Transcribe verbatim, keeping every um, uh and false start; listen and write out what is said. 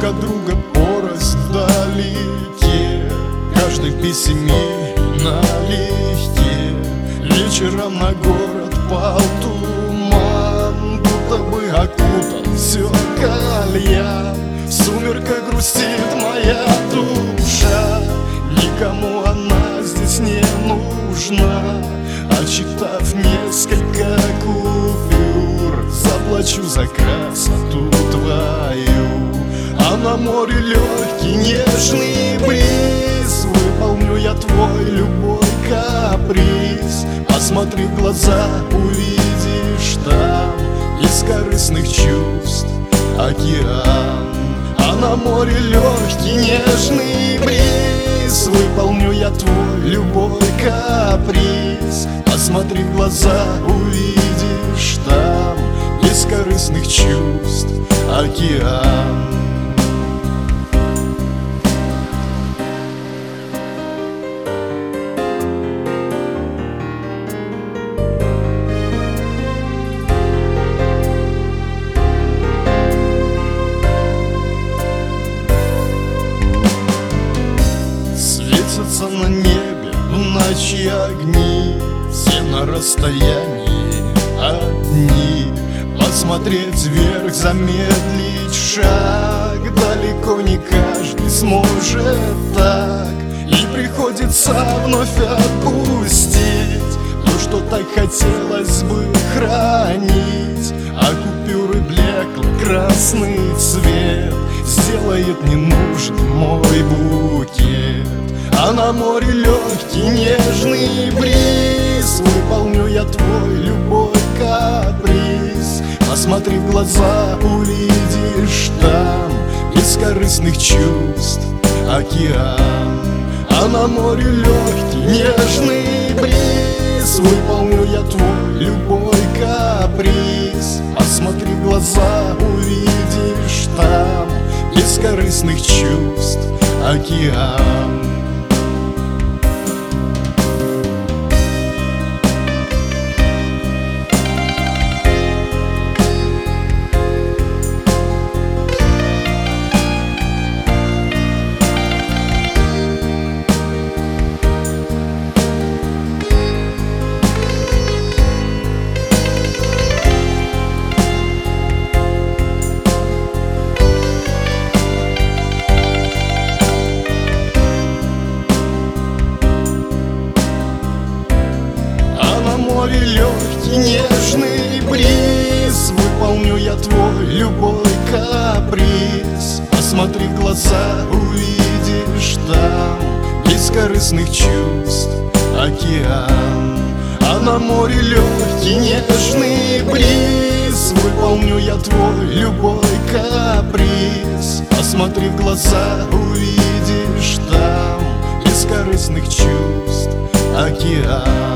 от друга порость вдалеке, каждый в письме налегке. Вечером на город пал туман, будто бы окутал все кальян. В сумерках грустит моя душа, никому она здесь не нужна. Отчитав несколько купюр, заплачу за красоту твою. А на море легкий нежный бриз, выполню я твой любой каприз. Посмотри в глаза, увидишь там бескорыстных чувств океан. А на море легкий нежный бриз, выполню я твой любой каприз. Посмотри в глаза, увидишь там бескорыстных чувств океан. Светятся на небе в ночи огни, все на расстоянии одни. Посмотреть вверх, замедлить шаг, далеко не каждый сможет так. И приходится вновь отпустить то, что так хотелось бы хранить. А купюры блекло-красный цвет сделает ненужным мой букет. А на море легкий нежный бриз, выполню я твой любой каприз. Посмотри в глаза, увидишь там бескорыстных чувств океан. А на море легкий нежный бриз, выполню я твой любой каприз. Посмотри в глаза, увидишь там бескорыстных чувств океан. Легкий нежный бриз, выполню я твой любой каприз. Посмотри в глаза, увидишь там бескорыстных чувств океан. А на море легкий нежный бриз, выполню я твой любой каприз. Посмотри в глаза, увидишь там бескорыстных чувств океан.